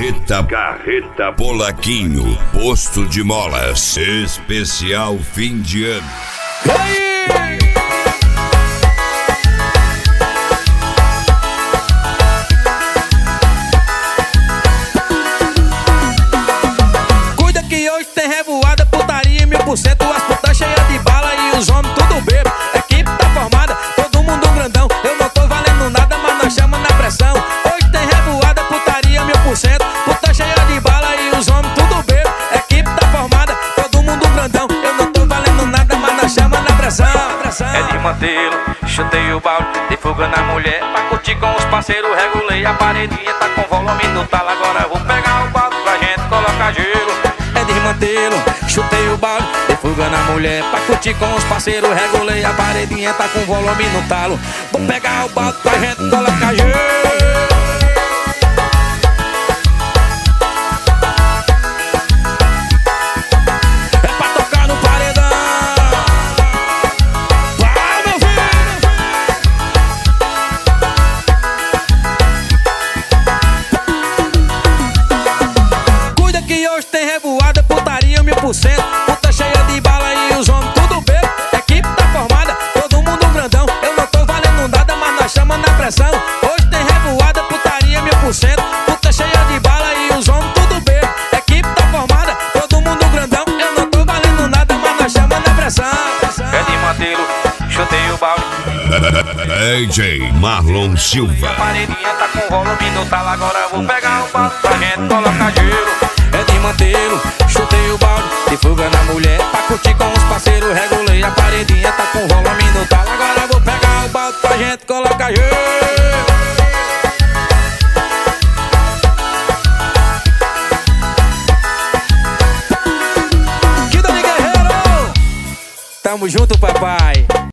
Carreta Polaquinho, posto de molas, especial fim de ano. Cuida que hoje tem revoada, putaria 1000%, as putas cheias de bala e os homens tudo bebo. Equipe tá formada, todo mundo grandão. Eu não tô valendo nada, mas nós chama na pressão. Hoje tem revoada, putaria 1000%, puta cheia de bala e os homens tudo bebo. Equipe tá formada, todo mundo grandão. Eu não tô valendo nada, mas nós chama na pressão. É de mantê-lo, chutei o balde, de fuga na mulher, pra curtir com os parceiros, regulei a paredinha, tá com volume do talo. Agora vou pegar o balde pra gente colocar gelo. É desmantelo, chutei o balde, de fuga na mulher, pra curtir com os parceiros, regulei a paredinha, tá com volume no talo. Vou pegar o balde pra gente colocar gelo. Tem revoada, putaria 1000%, puta cheia de bala e os homens tudo bebo. Equipe tá formada, todo mundo grandão. Eu não tô valendo nada, mas nós chama na pressão. Hoje tem revoada, putaria 1000%, puta cheia de bala e os homens tudo bebo. Equipe tá formada, todo mundo grandão. Eu não tô valendo nada, mas nós chama na pressão. É de mantê-lo, chutei o balde. DJ Marlon Silva. A paredinha tá com volume do talo. Agora vou pegar o balde pra gente colocar gelo. É de mantê-lo, chutei o balde, de fuga na mulher, pra curtir com os parceiros, regulei a paredinha, tá com volume no talo. Agora vou pegar o balde pra gente colocar gelo. Que Dani Guerreiro! Tamo junto, papai.